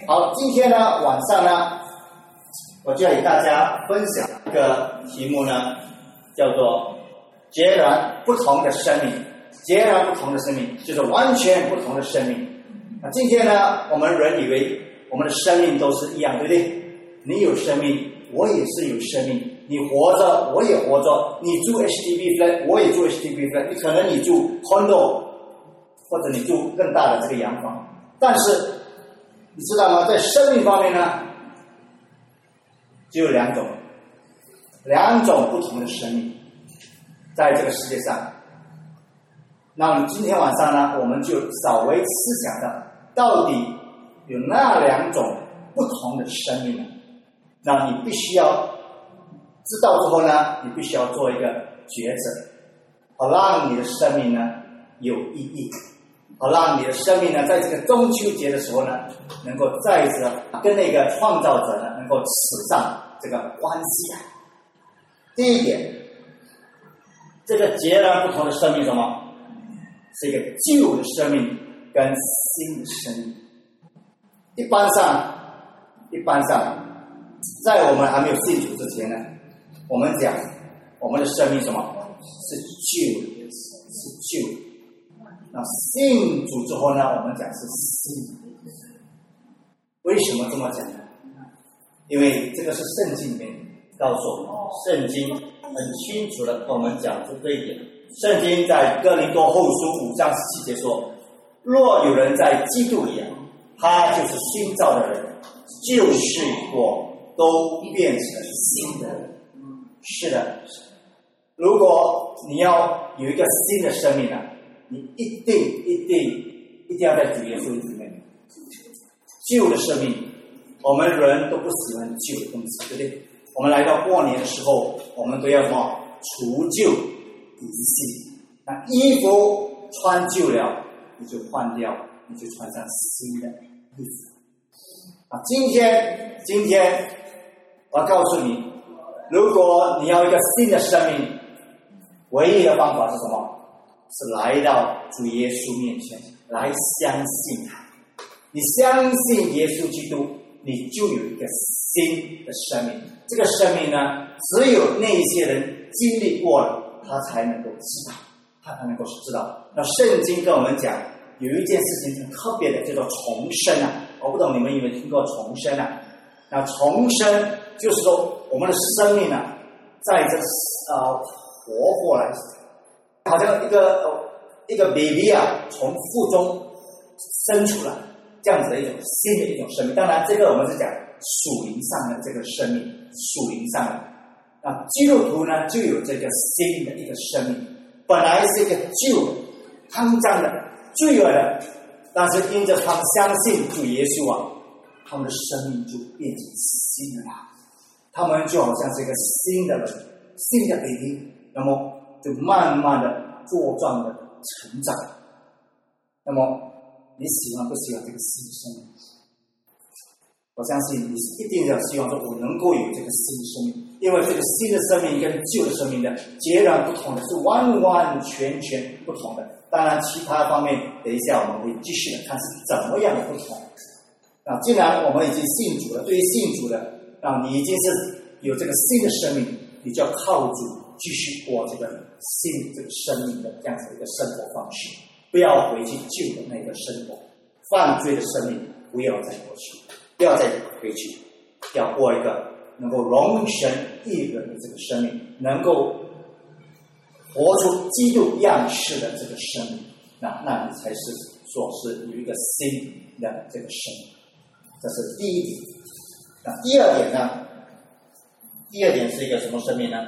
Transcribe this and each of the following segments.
好，今天呢晚上呢，我就要与大家分享一个题目呢，叫做截然不同的生命。截然不同的生命，就是完全不同的生命。今天呢，我们人以为我们的生命都是一样，对不对？你有生命，我也是有生命。你活着，我也活着。你住 HDB flat， 我也住 HDB flat。可能你住 condo， 或者你住更大的这个洋房。但是你知道吗？在生命方面呢，只有两种不同的生命，在这个世界上。那么今天晚上呢，我们就稍微思想到底有那两种不同的生命呢？那你必须要知道之后呢，你必须要做一个抉择，好让你的生命呢有意义，好让你的生命呢在这个中秋节的时候呢，能够再次跟那个创造者呢能够扯上这个关系啊。第一点，这个截然不同的生命什么？是一个旧的生命跟新的生命。一般上，在我们还没有信主之前呢，我们讲我们的生命什么？是旧的，是旧的。那信主之后呢，我们讲是新的。为什么这么讲呢？因为这个是圣经里面告诉我们，圣经很清楚的跟我们讲出这一点。圣经在哥林多后书5章17节说，若有人在基督里，他就是新造的人，旧事已过，都变成新的人。是的，如果你要有一个新的生命呢，你一定要在主耶稣里面。旧的生命，我们人都不喜欢旧的东西，对不对？我们来到过年的时候，我们都要什么？除旧迎新。那衣服穿旧了，你就换掉，你就穿上新的衣服。今天我要告诉你，如果你要一个新的生命，唯一的方法是什么？是来到主耶稣面前，来相信他。你相信耶稣基督，你就有一个新的生命。这个生命呢，只有那些人经历过了，他才能够知道，那圣经跟我们讲，有一件事情很特别的，叫做重生啊。我不懂你们有没有听过重生啊？那重生就是说，我们的生命啊，在这活过来，好像一个 baby 啊，从腹中生出来，这样子的一种新的一种生命。当然，这个我们是讲属灵上的这个生命，属灵上的。那基督徒呢，就有这个新的一个生命，本来是一个旧的、肮脏的、罪恶的，但是因着他们相信主耶稣啊，他们的生命就变成新的了。他们就好像是一个新的人，新的 baby， 那么就慢慢的茁壮的成长。那么你喜欢不喜欢这个新的生命？我相信你是一定要希望说，我能够有这个新的生命，因为这个新的生命跟旧的生命的截然不同的，是完完全全不同的。当然，其他方面等一下我们会继续的看是怎么样的不同。那既然我们已经信主了，对于信主的，那你已经是有这个新的生命，你就要靠主继续过这个新这个生命的这样子的一个生活方式，不要回去旧的那个生活，犯罪的生命不要再过去。不要再回去，要过一个能够荣神益人的这个生命，能够活出基督样式的这个生命，那你才是说是有一个新的这个生命。这是第一点。那第二点呢？第二点是一个什么生命呢？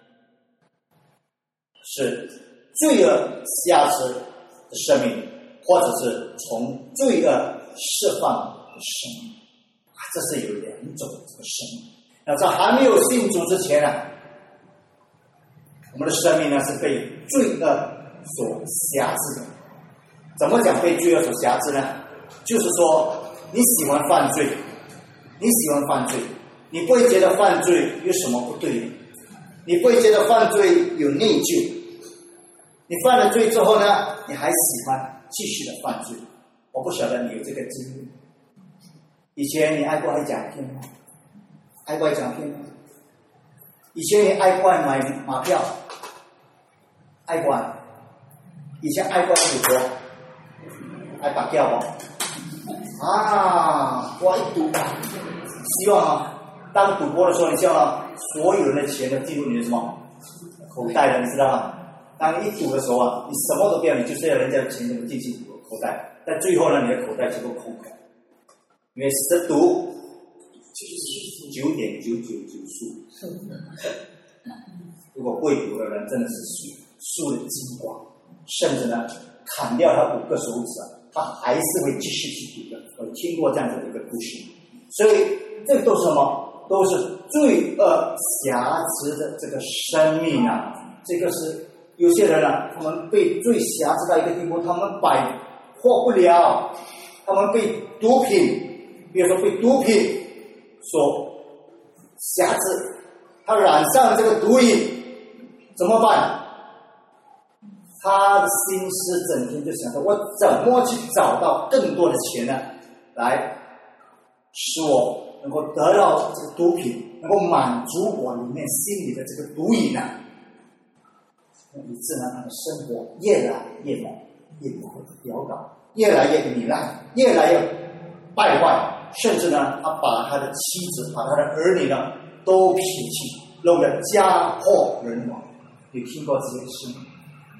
是罪恶瑕疵的生命，或者是从罪恶释放的生命。这是有两种这个生命。那在还没有信主之前呢，我们的生命呢是被罪恶所辖制的。怎么讲被罪恶所辖制呢？就是说你喜欢犯罪，你不会觉得犯罪有什么不对的，你不会觉得犯罪有内疚。你犯了罪之后呢，你还喜欢继续的犯罪。我不晓得你有这个经历。 以前你爱过爱奖片吗？爱过爱奖片吗？以前你爱过买马票？爱过？以前爱过赌博？爱打票不？我一赌希望当赌博的时候，你希望所有人的钱都进入你的什么口袋了，你知道吗？当你一赌的时候你什么都不要，你就是要人家的钱都进去口袋，但最后呢，你的口袋全部空空，因为是赌9.999输。如果会赌的人真的是输的精光，甚至呢砍掉他5个手指他还是会继续去赌的。我听过这样子的一个故事，所以这个都是什么？都是罪恶瑕疵的这个生命这个是有些人他们被罪瑕疵到一个地步，他们摆脱不了，他们被毒品，比如说被毒品所瑕疵，他染上了这个毒瘾，怎么办？他的心思整天就想着我怎么去找到更多的钱呢，来使我能够得到这个毒品，能够满足我里面心里的这个毒瘾以致呢他的生活越来越越潦倒，越来越糜烂，越来越败坏，甚至呢他把他的妻子把他的儿女呢都撇弃，弄得家破人亡。你听过这些事吗？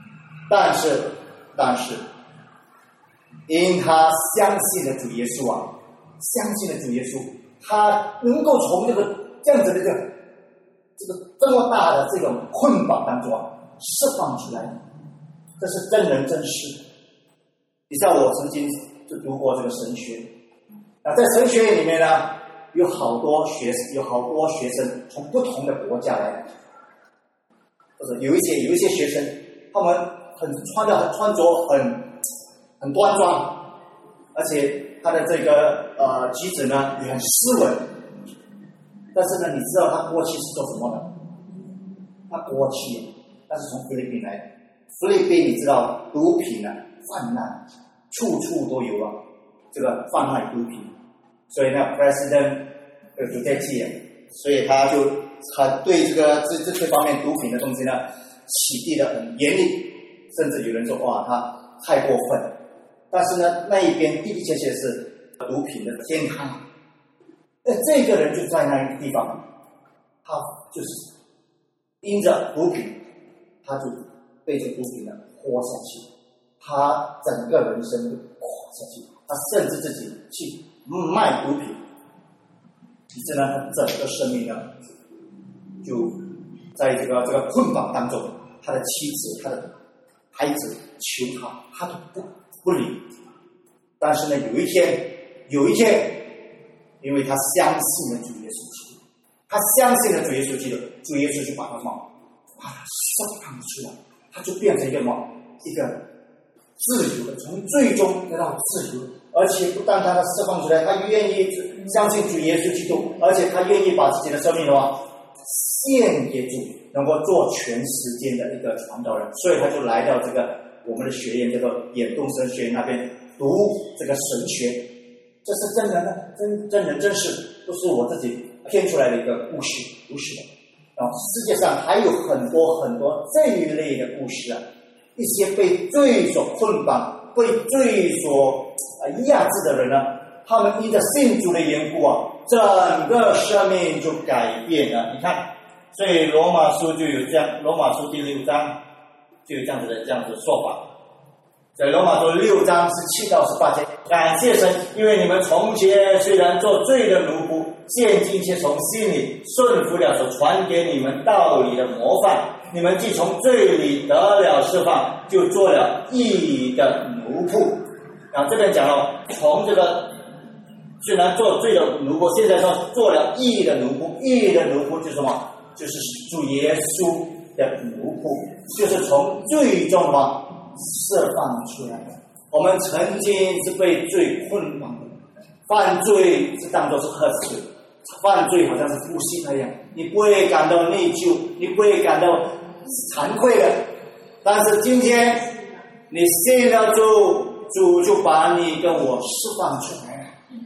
但是因他相信了主耶稣相信了主耶稣，他能够从这样子的这么大的这种捆绑当中释放出来，这是真人真事。你知道我曾经就读过这个神学，在神学院里面呢，有好多学生从不同的国家来，或者有一些学生，他们穿着很端庄，而且他的这个举止呢也很斯文，但是呢，你知道他过去是做什么的？他过去他是从菲律宾来的，菲律宾你知道毒品泛滥，处处都有这个贩卖毒品，所以呢 ，President Duterte，所以他就对这方面毒品的东西呢起地的很严厉，甚至有人说他太过分。但是呢，那一边的确是毒品的天堂。这个人就在那个地方，他就是因着毒品，他就被这毒品活下去，他整个人生就垮下去，他甚至自己去卖毒品，以致呢，他整个生命就在这个捆绑当中，他的妻子、他的孩子求他都不理。但是呢，有一天，因为他相信了主耶稣基督，他相信了主耶稣基督，主耶稣就把他释放出来，他就变成一个自由的，从罪中得到自由，而且不但他释放出来，他愿意相信主耶稣基督，而且他愿意把自己的生命献给主，能够做全世界的一个传道人，所以他就来到我们的学院，叫做远东神学院那边读这个神学。这是真人真人真事，不是我自己编出来的一个故事，不是的。世界上还有很多很多这一类的故事一些被罪所捆绑、被罪所压制的人他们因着信主的缘故整个生命就改变了。你看，所以罗马书就有这样，罗马书第6章就有这样子的说法。在罗马书6章17到18节，感谢神，因为你们从前虽然做罪的奴仆，现今却从心里顺服了所传给你们道理的模范。你们既从罪里得了释放，就做了义的奴仆。这边讲了，从虽然做罪的奴仆，现在说做了义的奴仆。义的奴仆就是什么？就是主耶稣的奴仆，就是从罪中释放出来的。我们曾经是被罪捆绑的，犯罪是当作是喝水，犯罪好像是呼吸那样，你不会感到内疚，你不会感到惭愧的。但是今天你信了主，主就把你跟我释放出来了。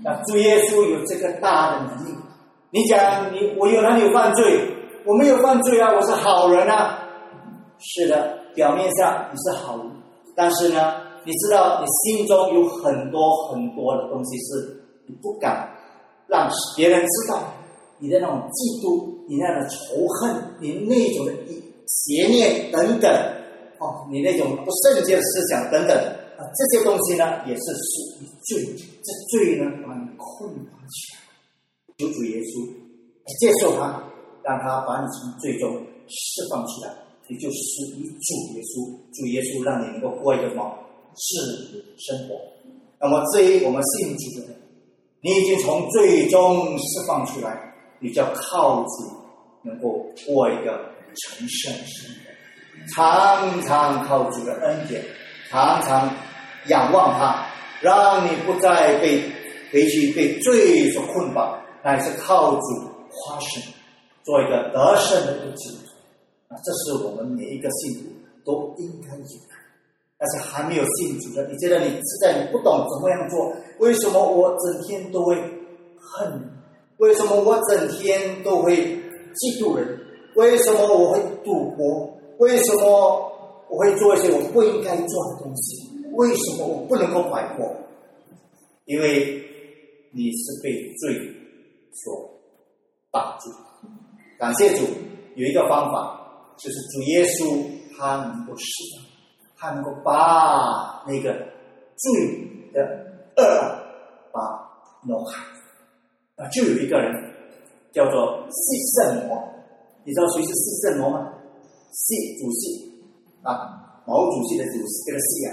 那主耶稣有这个大的能力。你讲我有哪里有犯罪？我没有犯罪啊，我是好人啊。是的，表面上你是好人，但是呢，你知道你心中有很多很多的东西是你不敢让别人知道，你的那种嫉妒，你那种仇恨，你那种的邪念等等，你那种不圣洁的思想等等，这些东西呢也是属于罪，这罪呢把你捆绑起来。求主耶稣接受他，让他把你从罪中释放出来，你就属于主耶稣。主耶稣让你能够过一个什么治理生活。那么至于我们信主的人，你已经从罪中释放出来，你就要靠主能够过一个成圣的生活，常常靠主的恩典，常常仰望他，让你不再回去被罪所捆绑，乃是靠主夸胜，做一个得胜的一个基督徒。这是我们每一个信徒都应该有的。但是还没有信主的，你觉得你实在你不懂怎么样做？为什么我整天都会恨你？为什么我整天都会嫉妒人？为什么我会赌博？为什么我会做一些我不应该做的东西？为什么我不能够摆脱？因为你是被罪所绑住。感谢主，有一个方法，就是主耶稣他能够释放，他能够把那个罪的恶把挪开。就有一个人叫做细圣魔，你知道谁是细圣魔吗？细主细毛主席的主席，这个细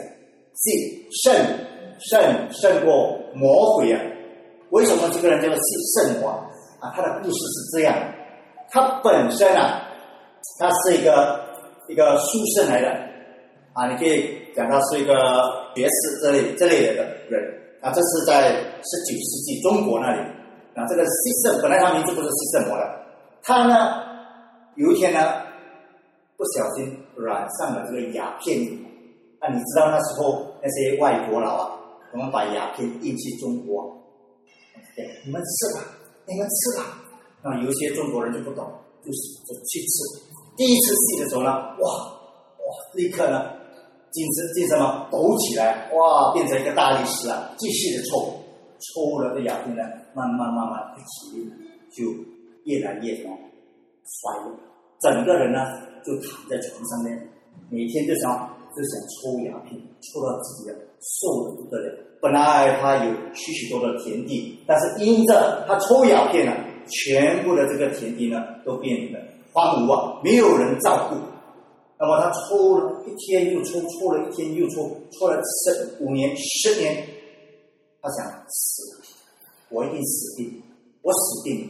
细胜过魔鬼啊！为什么这个人叫做细圣魔他的故事是这样，他本身他是一个书生来的你可以讲他是一个学士这类的人这是在19世纪中国那里这个西圣本来他名字不是西圣魔的，他呢有一天呢不小心染上了这个鸦片瘾你知道那时候那些外国佬我们把鸦片运去中国，你们吃吧，有些中国人就不懂，就去吃。第一次吸的时候呢，哇，立刻呢，精神抖起来，变成一个大力士继续的抽了这鸦片呢，慢慢的体力就越来越衰弱，整个人呢就躺在床上面，每天就想抽鸦片，抽到自己瘦得不得了。本来他有许多的田地，但是因着他抽鸦片全部的这个田地呢都变得荒芜没有人照顾。那么他抽了一天又抽，抽了一天又抽，抽了5年10年，他想死了，我一定死定，我死定了。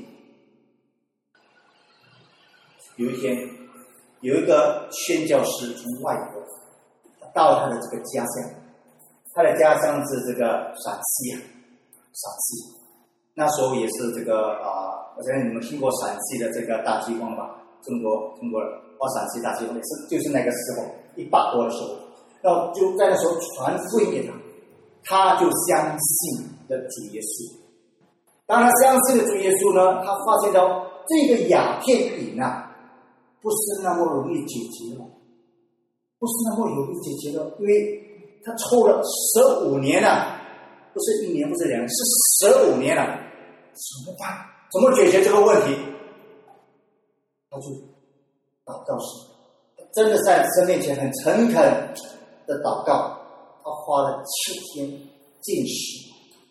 有一天，有一个宣教师从外国到他的这个家乡，他的家乡是这个陕西。那时候也是这个我相信你们听过陕西的这个大饥荒吧？中国陕西大饥荒也是就是那个时候100多的时候，那就在那时候传福音给他，他就相信了主耶稣。当他相信了主耶稣呢，他发现到这个鸦片瘾不是那么容易解决了，因为他抽了15年了，不是1年，不是2年，是15年了，怎么办？怎么解决这个问题？他就祷告神，真的在神面前很诚恳的祷告，他花了7天禁食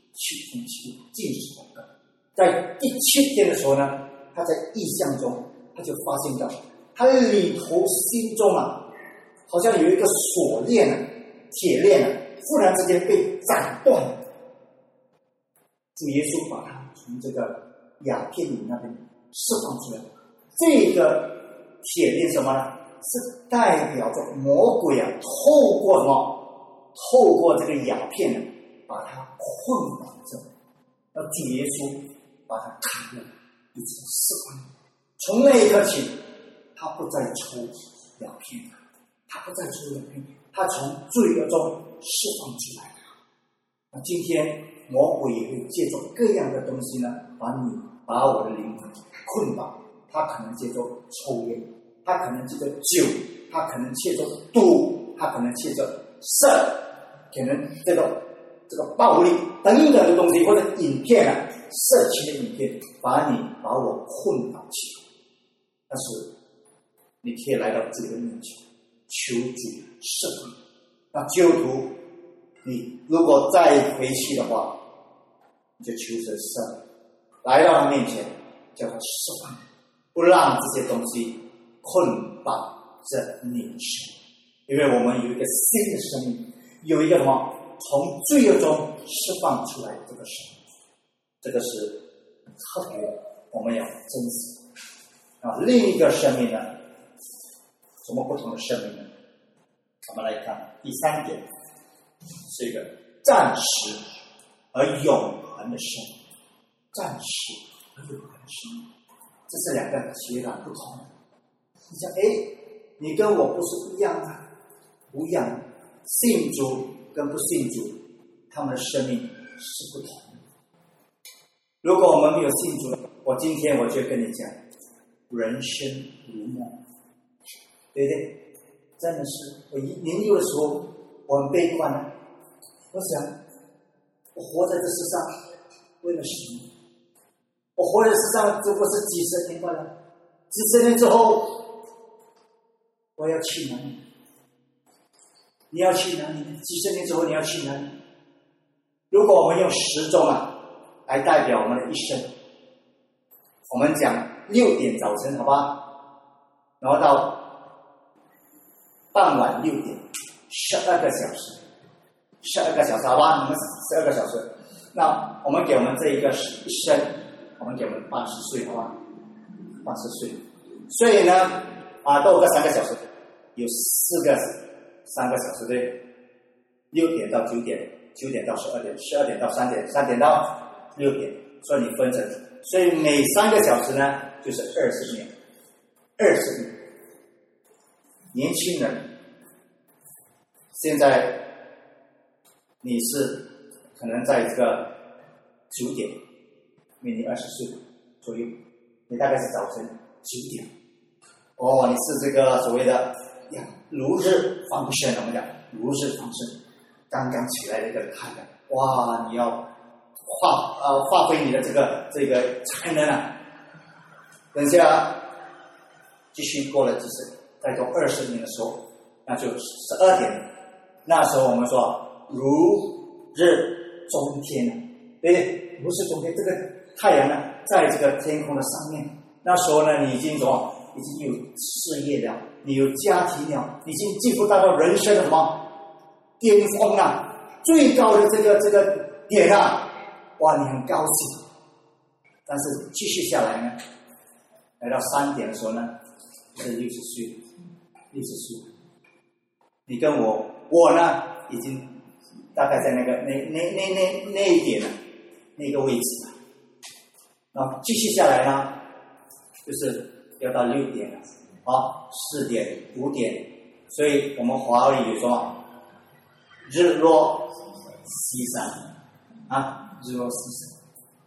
祷告。在第7天的时候呢，他在异象中他就发现到他里头心中好像有一个锁链铁链忽然之间被斩断了。主耶稣把他从这个鸦片瘾那边释放出来。这个铁链什么呢？是代表着魔鬼透过什么？透过这个鸦片把他捆绑着。那主耶稣把他砍了，一直释放。从那一刻起，他不再抽鸦片，他从罪恶中释放出来了。那今天魔鬼也会借助各样的东西呢，把我的灵魂困绑。他可能借助抽烟，他可能借助酒，他可能借助赌，他可能借助色，可能这个暴力等等的东西，或者影片啊，色情的影片，把我困绑起来。但是你可以来到主的面前，求主释放。那基督徒，你如果再回去的话，你就求神圣来到他面前，叫他释放，不让这些东西困绑着你的生命。因为我们有一个新的生命，有一个什么从罪恶中释放出来的这个生命，这个是特别我们要珍惜啊。另一个生命呢，什么不同的生命呢？我们来看第3点，是一个暂时而永恒的生命。暂时而永恒的生命，这是两个截然不同的。你讲，你跟我不是一样的，不一样。信主跟不信主，他们的生命是不同的。如果我们没有信主，我今天我就跟你讲，人生如梦，对不对？真的是，我年幼的时候，我很悲观的。我想，我活在这世上为了什么？我活在世上只不过是几十年罢了，几十年之后，我要去哪里？你要去哪里呢？几十年之后你要去哪里？如果我们用时钟来代表我们的一生，我们讲6点早晨，好吧？然后到傍晚6点，12个小时，12个小时，好吧？你们12个小时，那我们给我们这一个一生，我们给我们80岁，好吧？80岁，所以呢，多个3个小时，有3个小时，对，6点到9点，9点到12点，12点到3点，3点到6点，所以你分成，所以每3个小时呢，就是20年，20年。年轻人，现在你是可能在这个9点，因为你20岁左右，你大概是早晨9点。你是这个所谓的如日方升，我们讲如日方升，刚刚起来的一个太阳，哇！你要发挥你的这个才能啊！等下继续过了几十，再过20年的时候，那就12点，那时候我们说如日中天了，对不对？如日中天，这个太阳呢，在这个天空的上面，那时候呢，你已经有事业了，你有家庭了，已经进入到人生的什么巅峰了，最高的这个点啊，哇，你很高兴。但是继续下来呢，来到3点的时候呢，是60岁，你跟我呢，已经大概在那一点了，那个位置了。然后继续下来呢，就是要到6点了，4点、5点，所以我们华语有什么日落西山日落西山。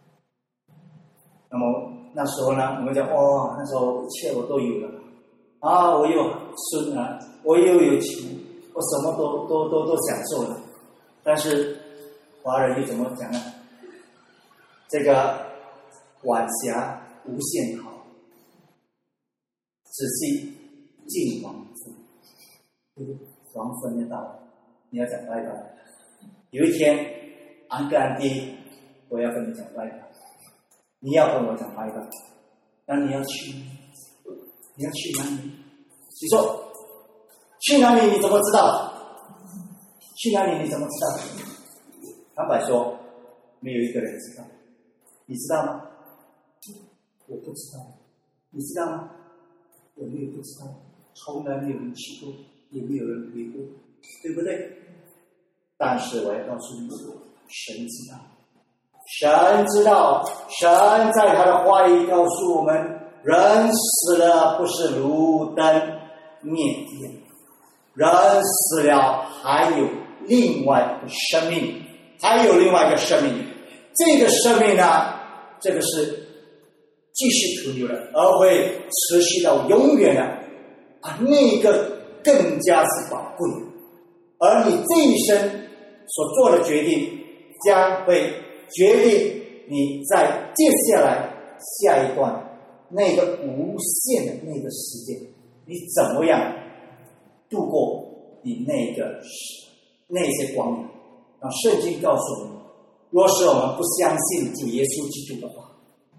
那么那时候呢，我们讲那时候一切我都有了我有孙啊，我又有钱，我什么都享受了。但是华人又怎么讲呢？这个晚霞无限好，仔细近黄昏，黄昏的到了，你要讲拜拜。有一天，安哥安弟，我要跟你讲拜拜，你要跟我讲拜拜，那你要去哪里？你说去哪里？你怎么知道？去哪里？你怎么知道？坦白说，没有一个人知道。你知道吗？我不知道。你知道吗？我们也不知道，从来没有人去过，也没有人回过，对不对？但是我要告诉你，神知道，神知道，神在他的话语告诉我们，人死了不是如灯灭灭，人死了还有另外的生命还有另外一个生命。这个生命呢，这个是继续存留的，而会持续到永远的那个更加是宝贵的。而你这一生所做的决定，将会决定你在接下来下一段那个无限的那个时间，你怎么样度过你那些光阴。圣经告诉我们，若是我们不相信主耶稣基督的话，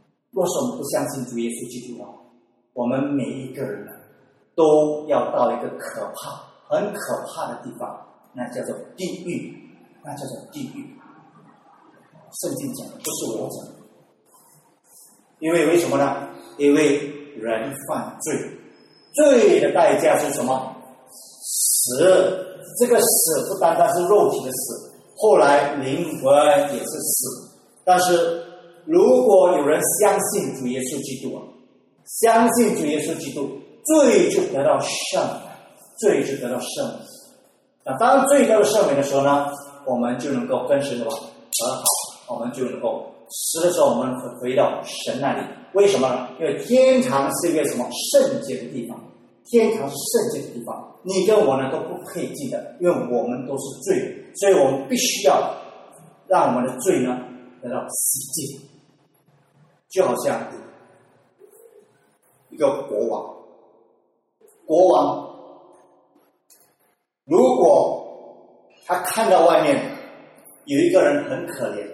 我们每一个人都要到一个很可怕的地方，那叫做地狱。圣经讲的，不是我讲的。因为什么呢？因为人犯罪，罪的代价是什么？死。这个死不单单是肉体的死，后来灵魂也是死。但是如果有人相信主耶稣基督，罪就得到赦免。当罪得到赦免的时候呢，我们就能够跟神和好，我们就能够死的时候我们回到神那里。为什么呢？因为天堂是一个什么圣洁的地方，你跟我呢都不配进的，因为我们都是罪人，所以我们必须要让我们的罪呢得到洗净。就好像一个国王如果他看到外面有一个人很可怜，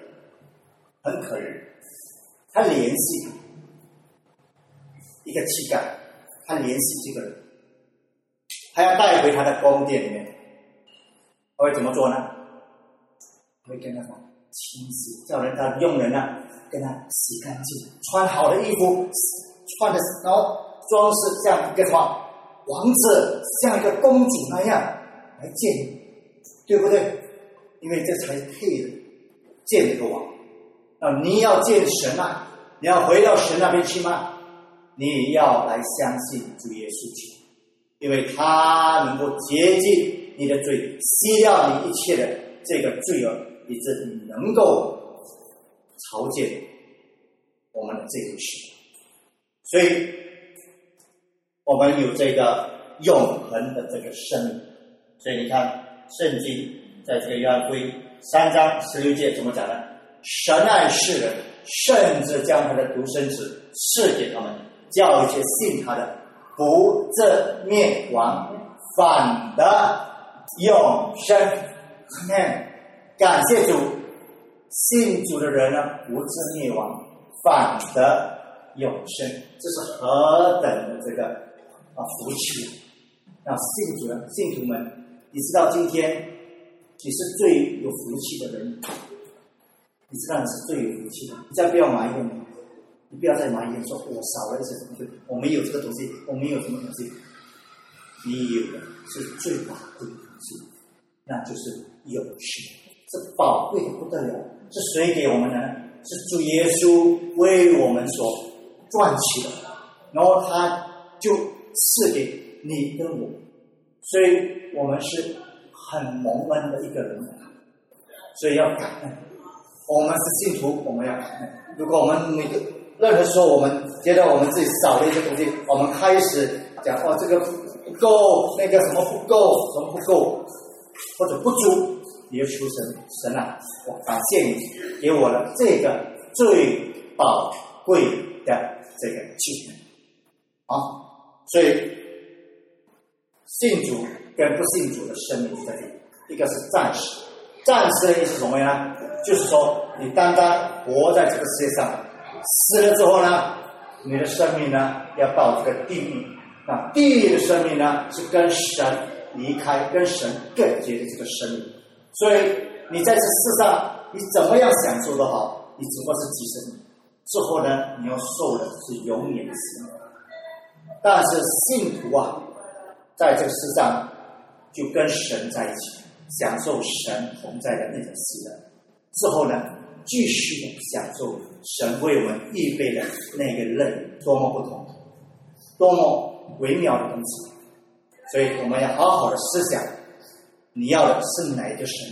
他联系一个乞丐，他联系这个人，他要带回他的宫殿里面，他会怎么做呢？他会跟他清洗，叫人他佣人跟他洗干净，穿好的衣服，穿的然后装饰像一个什么王子，像一个公主那样来见你，对不对？因为这才配的见这个王。你要见神你要回到神那边去吗？你也要来相信主耶稣基督，因为他能够洁净你的罪，洗掉你一切的这个罪恶，以致你能够朝见我们的这个神。所以我们有这个永恒的这个生命。所以你看圣经在这个约翰福音3章16节怎么讲呢？神爱世人，甚至将他的独生子赐给他们，叫一切信他的不至灭亡，反得永生。感谢主，信主的人不至灭亡，反得永生，这是何等的这个福气。信徒们，你知道今天你是最有福气的人，你知道你是最有福气的。你再不要埋怨你不要再埋怨说我少了一些东西，我没有这个东西，我没有什么东西。你有的是最宝贵的东西，那就是永生，是宝贵的不得了。是谁给我们的呢？是主耶稣为我们所赚取的，然后他就赐给你跟我，所以我们是很蒙恩的一个人，所以要感恩。我们是信徒，我们要感恩。如果我们任何时候我们觉得我们自己少了一些东西，我们开始讲这个不够，那个什么不够，什么不够，或者不足，你就求神我感谢你给我了这个最宝贵的这个技能所以信主跟不信主的生命在这里，一个是暂时的意思什么呢？就是说你单单活在这个世界上，死了之后呢，你的生命呢要到这个地狱。那地狱的生命呢是跟神离开，跟神隔绝的这个生命。所以你在这世上你怎么样享受都好，你只不过是即时命，之后呢你要受的是永远的死。但是信徒在这个世上就跟神在一起，享受神同在的那种喜乐，之后呢继续的享受神为我们预备的那个乐，多么不同，多么微妙的东西。所以我们要好好的思想，你要的是哪一个神？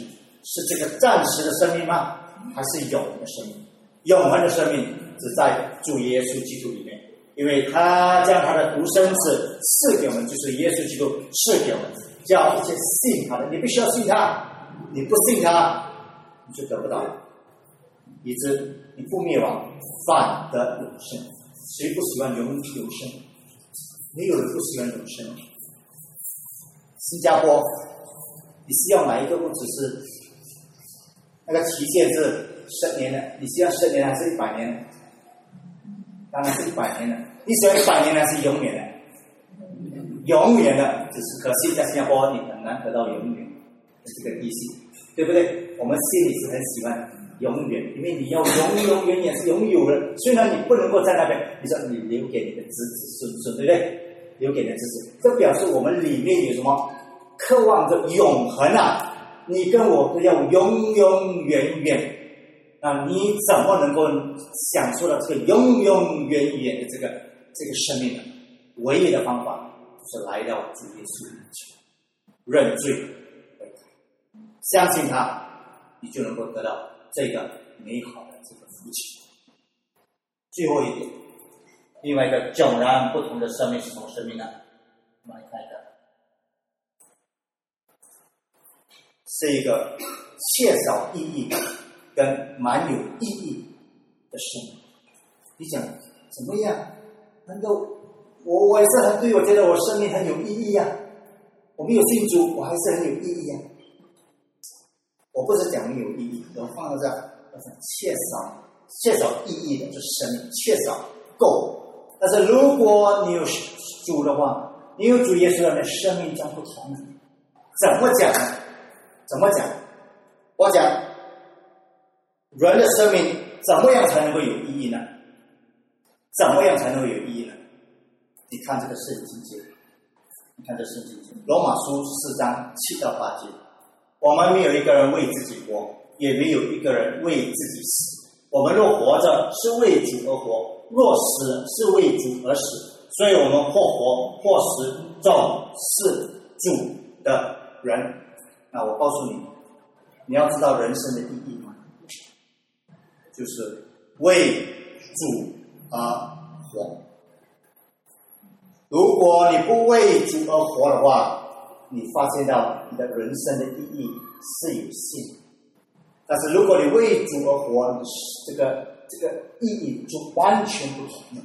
是这个暂时的生命吗？还是永恒的生命？永恒的生命只在主耶稣基督里面，因为他将他的独生子赐给我们，就是耶稣基督赐给我们，叫一切信他的，你必须要信他，你不信他，你就得不到，以致你不灭亡，反得永生。谁不喜欢永生？没有人不喜欢永生。新加坡，你希望哪一个物质是那个期限是10年的？你希望10年还是100年的？当然是100年的。你喜欢100年还是永远的？永远的，只是可惜在新加坡你很难得到永远的这个意思，对不对？我们心里是很喜欢永远，因为你要永远是拥有的。虽然你不能够在那边，你说你留给你的子子孙孙，对不对？留给你的子孙，这表示我们里面有什么？渴望着永恒啊！你跟我都要永远。那你怎么能够享受到这个永远的这个生命呢？唯一的方法就是来到主耶稣面前，认罪悔改，相信他，你就能够得到这个美好的这个福气。最后一点，另外一个迥然不同的生命是什么生命呢？我们来看一看，是一个缺少意义跟蛮有意义的生命。你讲怎么样？难道我也是很对，我觉得我生命很有意义啊，我没有信主，我还是很有意义啊。我不是讲没有意义，我放到这儿，我讲缺少意义的这生命，缺少够。但是如果你有主的话，你有主耶稣的生命将不同。怎么讲呢？我讲人的生命怎么样才能够有意义呢？你看这个圣经节，罗马书4章7到8节，我们没有一个人为自己活，也没有一个人为自己死。我们若活着是为主而活，若死是为主而死。所以我们或活或死，总是主的人。那我告诉你，你要知道人生的意义吗？就是为主而活。如果你不为主而活的话，你发现到你的人生的意义是有限。但是如果你为主而活，这个意义就完全不同了。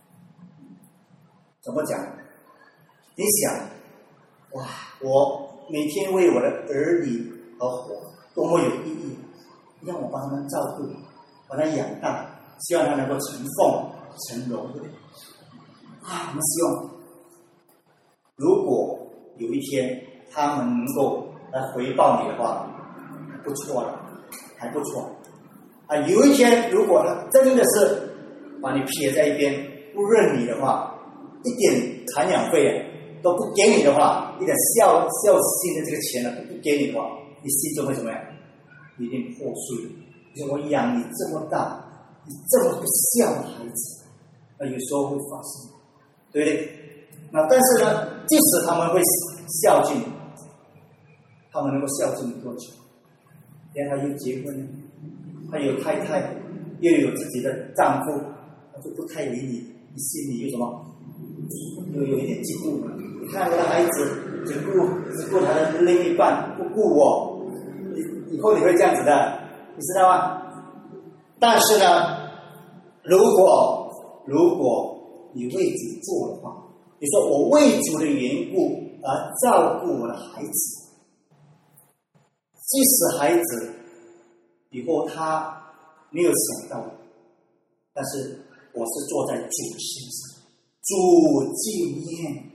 怎么讲？你想，哇，我每天为我的儿女而活，多么有意义！让我帮他们照顾，把他养大，希望他能够成凤成龙。我们希望，如果有一天他们能够来回报你的话，不错了，还不错。有一天如果他真的是把你撇在一边，不认你的话，一点赡养费都不给你的话，一点孝心的这个钱不给你的话，你心中会怎么样？一定破碎。你说我养你这么大，你这么不孝的孩子，有时候会发生，对不对？那但是呢，即使他们会孝敬你，他们能够孝敬你多久？因为他又结婚了，他有太太，又有自己的丈夫，他就不太理你，你心里有什么？又有一点嫉妒。你看我的孩子只顾他的另一半，不顾我，以后你会这样子的，你知道吗？但是呢，如果你为主做的话，你说我为主的缘故而照顾我的孩子，即使孩子以后他没有想到，但是我是坐在主的身上，主纪念。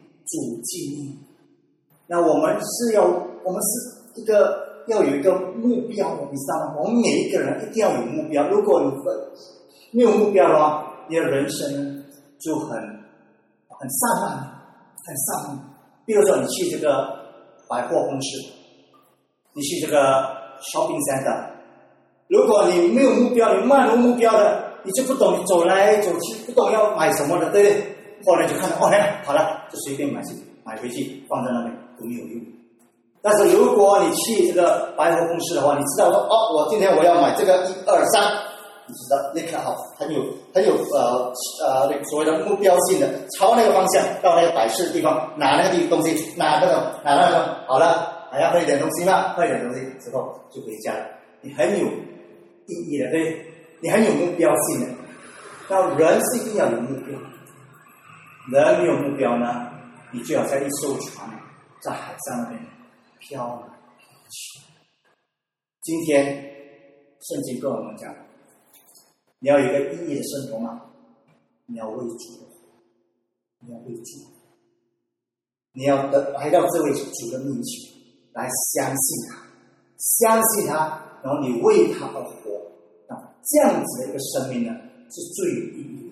那我们是一个要有一个目标的，你知道吗？我们每一个人一定要有目标。如果你没有目标的话，你的人生就很散漫。比如说你去这个百货公司，你去这个 shopping center， 如果你没有目标，你漫无目标的，你就不懂，你走来走去，不懂要买什么的，对不对？后来就看到好了，就随便买回去放在那边都没有用。 但是如果你去这个百货公司的话，你知道说我今天我要买这个1、2、3，你知道立刻很有所谓的目标性的朝那个方向到那个摆饰的地方拿那个东西，拿那个好了，还要喝一点东西吗？喝一点东西之后就回家了。你很有意义的，对，你很有目标性的。那人是一定要有目标，人没有目标呢，你就好像一艘船在海上那边飘来飘去。今天圣经跟我们讲，你要有一个意义的生活吗？你要为主，你要为主，你要来到这位主的面前来相信他，相信他，然后你为他而活。这样子的一个生命呢，是最有意义的。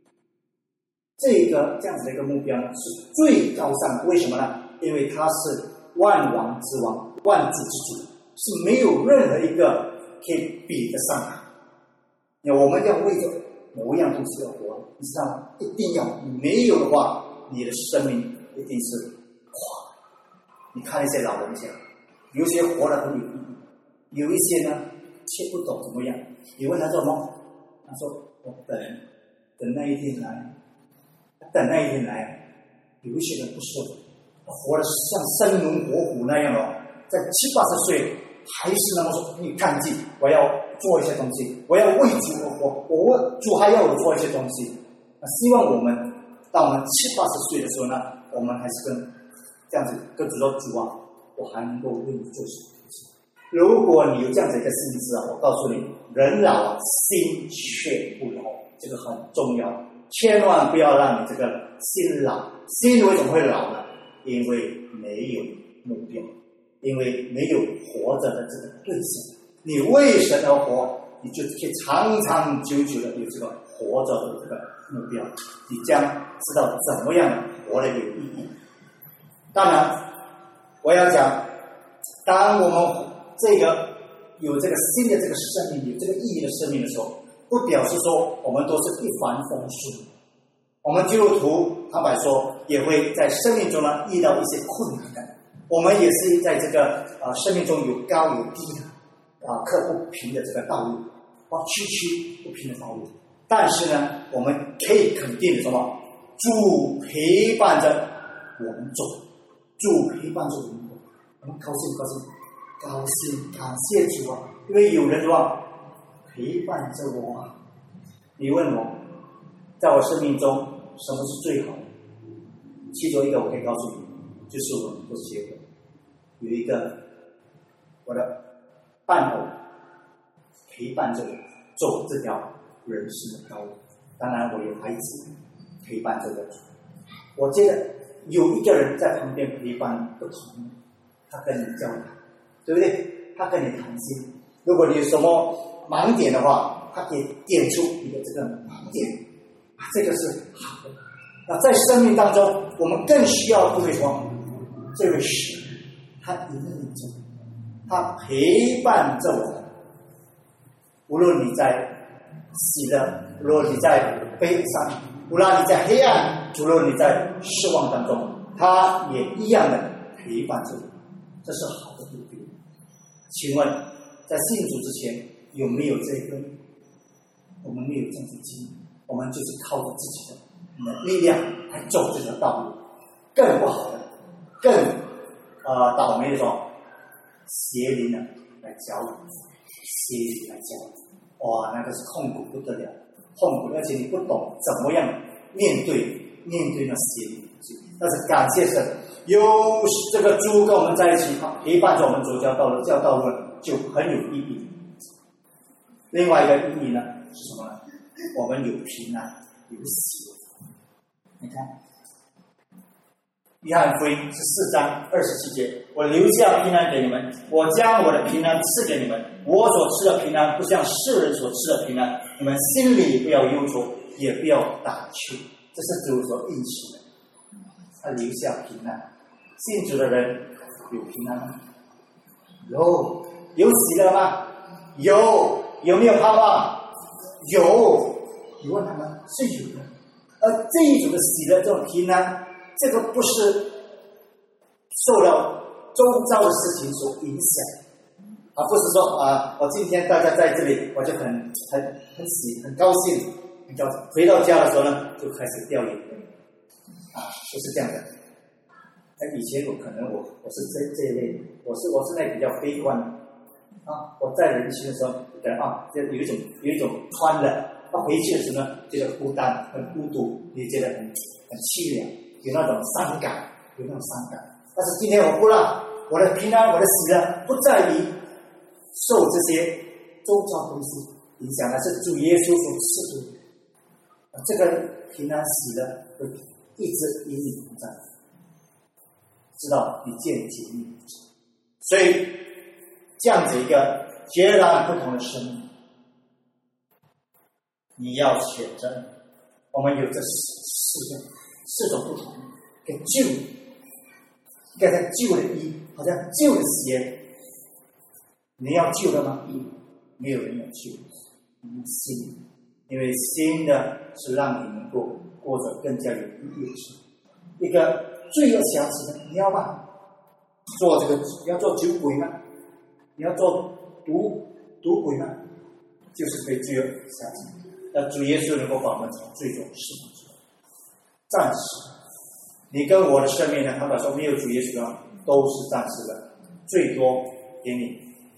这样子的一个目标呢，是最高尚的。为什么呢？因为他是万王之王，万主之主，是没有任何一个可以比得上他。我们要为着某一样东西而活，你知道吗？一定要，你没有的话，你的生命一定是垮。你看一些老人家，有些活得很有意义，有一些呢却不懂怎么样。你问他做什么？他说我等那一天来，等那一天来。有一些人不是，他活得像生龙活虎那样在70、80岁还是那么说你干劲，我要做一些东西，我要为主而活，我为主还要我做一些东西。希望我们到我们70、80岁的时候呢，我们还是这样子跟主说，主啊，我还能够为你做什么东西。如果你有这样子一个心智我告诉你，人老心却不老，这个很重要，千万不要让你这个心老。心为什么会老呢？因为没有目标，因为没有活着的这个对象。你为神而活，你就可以长长久久的有这个活着的这个目标，你将知道怎么样活得有意义。当然我要讲，当我们有这个新的这个生命，有这个意义的生命的时候，不表示说我们都是一帆风顺。我们基督徒坦白说也会在生命中呢遇到一些困难的，我们也是在这个生命中有高有低的克不平的这个道路，曲不平的道路。但是呢，我们可以肯定的什么？主陪伴着我们走，主陪伴着我们走，我们高兴，感谢主啊！因为有人说陪伴着我。你问我，在我生命中什么是最好的？其中一个我可以告诉你，就是我们不结婚，有一个我的伴偶陪伴着我走这条人生的道路。当然我有孩子陪伴着我。我觉得有一个人在旁边陪伴不同，他跟你交谈，对不对？他跟你谈心。如果你有什么盲点的话，他可以点出你的这个盲点，这个是好的。那在生命当中，我们更需要这位说，这位神，他引领着，他陪伴着我们。无论你在喜乐，无论你在悲伤，无论你在黑暗，无论你在失望当中，他也一样的陪伴着你。这是好的目标。请问，在信主之前有没有这个？我们没有这样子经历，我们就是靠着自己的力量来走这条道路。更不好的，更倒霉的时候，邪灵呢来搅我，邪灵来搅我，哇，那个是痛苦不得了，痛苦，而且你不懂怎么样面对那邪灵。但是感谢神，有这个主跟我们在一起，陪伴着我们走这条道路，这条道路就很有意义。另外一个意义呢是什么呢？我们有平安，有喜乐。你看，约翰福音14章27节，我留下平安给你们，我将我的平安赐给你们，我所吃的平安不像世人所吃的平安，你们心里不要忧愁，也不要胆怯。这是主所应许的，他留下平安。信主的人有平安吗？有喜乐吗？有没有盼望？有。你问他们是有的。而这一种的喜乐，这种平安，这个不是受到周遭的事情所影响，而不是说我今天大家在这里，我就很高兴，回到家的时候呢，就开始掉眼泪，不是这样的。以前可能我是这一类的，我是那比较悲观的我在人群的时候，就有一种欢乐，回去的时候呢，觉得孤单、很孤独，也觉得很凄凉，有那种伤感。但是今天我不让我的平安、我的喜乐不在于受这些周遭东西影响，而是主耶稣所赐的。这个平安喜乐会一直与你同在，知道你见解你。所以这样子一个截然不同的生命，你要选择。我们有这四种不同跟旧，一个在旧的好像旧的鞋，你要旧的吗？没有人要旧，新，因为新的是让你能够过着更加有意义的生活。一个罪恶小子的，你要吗？你要做酒鬼吗？你要做赌鬼吗？就是被罪恶小子。那主耶稣能够把我们从罪中释放出来。暂时，你跟我的生命呢，他们说没有主耶稣的都是暂时的，最多给你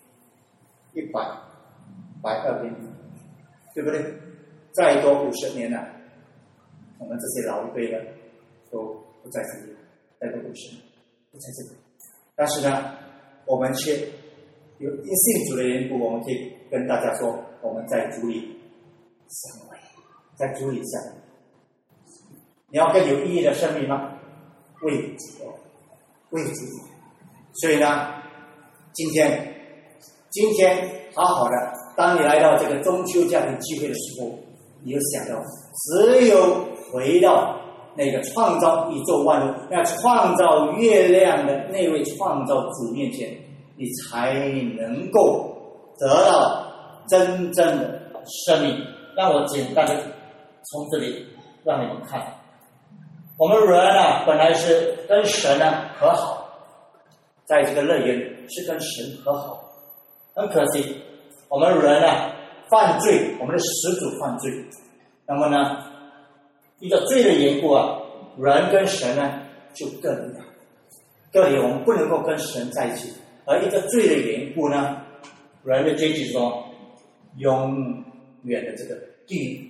120给你，对不对？再多50年了，我们这些老一辈的都不在这里，再多50年不在这里。但是呢，我们却有因信主的缘故，我们可以跟大家说，我们在主里相会，在主里相会。你要更有意义的生命吗？为主。所以呢，今天好好的，当你来到这个中秋家庭聚会的时候，你就想到，只有回到那个创造宇宙万物、那创造月亮的那位创造主面前，你才能够得到真正的生命。让我简单的从这里让你们看，我们人本来是跟神和好，在这个乐园是跟神和好，很可惜我们人犯罪，我们的始祖犯罪，那么呢，一个罪的缘故人跟神就隔离，我们不能够跟神在一起。而一个罪的缘故呢，人的结局说永远的这个地狱。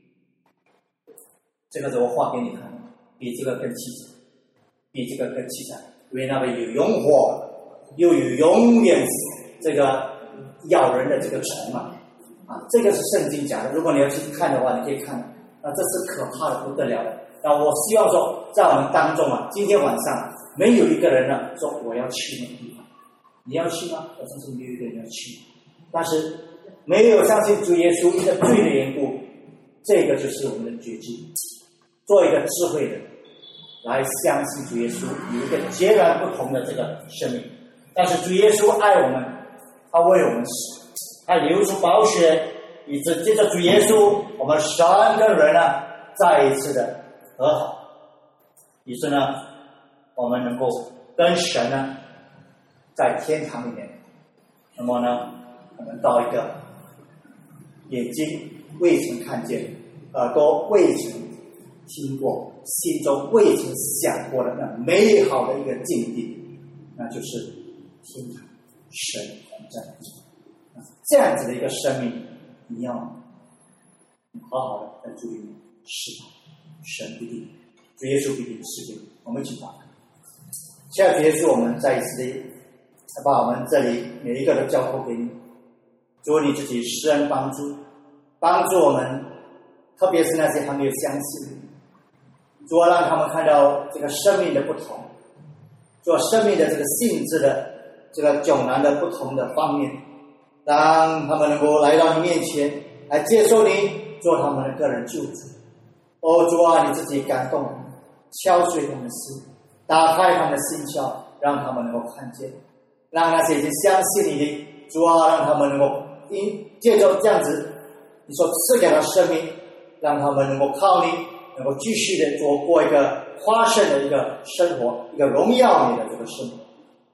这个是我画给你看的，比这个更凄惨，因为那边有永火，又有永远这个咬人的这个虫这个是圣经讲的，如果你要去看的话，你可以看，这是可怕的不得了的。那我希望说，在我们当中今天晚上没有一个人说我要去那个地方，你要去吗？我相信没有一个人要去，但是没有相信主耶稣一个罪的缘故，这个就是我们的决志，做一个智慧的来相信主耶稣，有一个截然不同的这个生命。但是主耶稣爱我们，他为我们死，他流出宝血，以致借着主耶稣，我们神跟人再一次的和好，于是呢，我们能够跟神在天堂里面。那么呢，我们到一个眼睛未曾看见，耳朵未曾听过，心中未曾想过的那美好的一个境地，那就是天堂，神同在。这样子的一个生命，你要好好的在主里面释放，神必定，主耶稣必定赐给我们一起祷告。现在主耶稣，我们再一次的把我们这里每一个都交托给你，主你自己施恩帮助我们，特别是那些还没有相信你，主让他们看到这个生命的不同，做生命的这个性质的这个迥然的不同的方面，让他们能够来到你面前，来接受你做他们的个人救主。主啊，你自己感动敲碎他们的心，打开他们的心窍，让他们能够看见，让那些已经相信你的主啊，让他们能够借着这样子你所赐给他生命，让他们能够靠你，能够继续的过一个花圣的一个生活，一个荣耀你的这个生活。我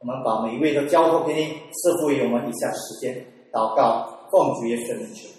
我们把每一位都交托给你，赐福于我们以下时间祷告，奉主耶稣的名求。